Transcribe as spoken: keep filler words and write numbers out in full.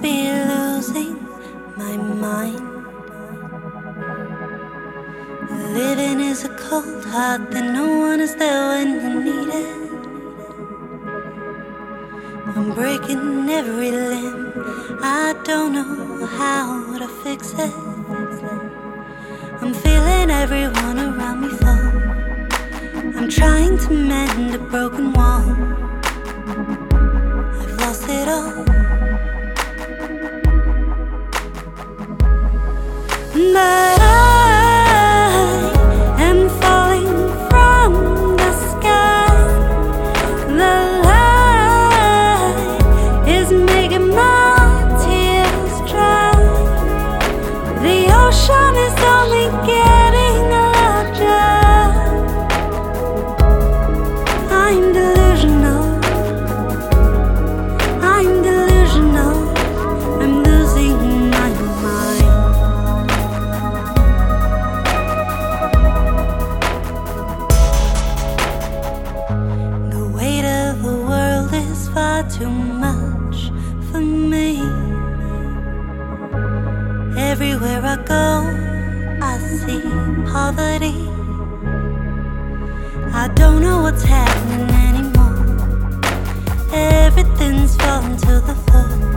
be losing my mind. Living is a cold heart that no one is there when you need it. I'm breaking every limb, I don't know how to fix it. I'm feeling everyone around me fall. I'm trying to mend a broken wall. I've lost it all. But I am falling from the sky. The light is making my tears dry. The ocean is only getting larger. I'm delusional. I'm delusional. I'm losing my mind. The weight of the world is far too much for me. Everywhere I go, I see poverty. I don't know what's happening anymore. Everything's falling to the floor.